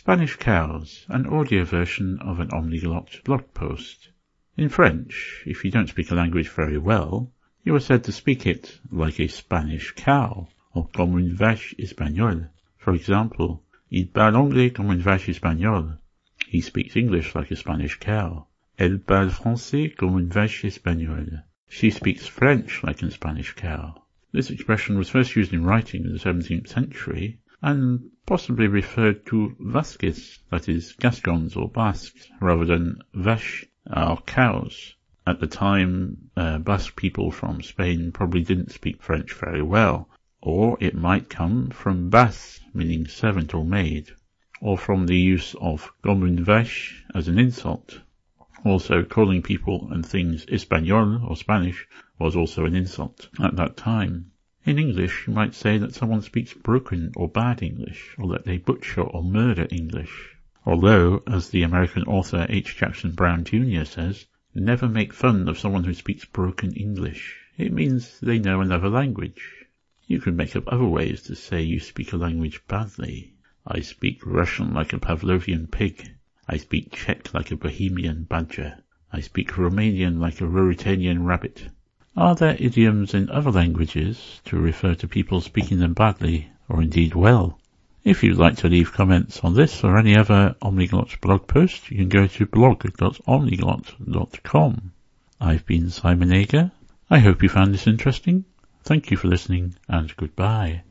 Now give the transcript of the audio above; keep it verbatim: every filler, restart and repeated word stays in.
Spanish cows, an audio version of an Omniglot blog post. In French, if you don't speak a language very well, you are said to speak it like a Spanish cow, or comme une vache espagnole. For example, il parle anglais comme une vache espagnole. He speaks English like a Spanish cow. Elle parle français comme une vache espagnole. She speaks French like a Spanish cow. This expression was first used in writing in the seventeenth century, and possibly referred to Vasques, that is, Gascons or Basques, rather than vache, or cows. At the time, uh, Basque people from Spain probably didn't speak French very well, or it might come from bas, meaning servant or maid, or from the use of comme une vache as an insult. Also, calling people and things Espagnol or Spanish was also an insult at that time. In English, you might say that someone speaks broken or bad English, or that they butcher or murder English. Although, as the American author H. Jackson Brown Junior says, never make fun of someone who speaks broken English. It means they know another language. You can make up other ways to say you speak a language badly. I speak Russian like a Pavlovian pig. I speak Czech like a Bohemian badger. I speak Romanian like a Ruritanian rabbit. Are there idioms in other languages to refer to people speaking them badly, or indeed well? If you'd like to leave comments on this or any other Omniglot blog post, you can go to blog dot omniglot dot com. I've been Simon Ager. I hope you found this interesting. Thank you for listening, and goodbye.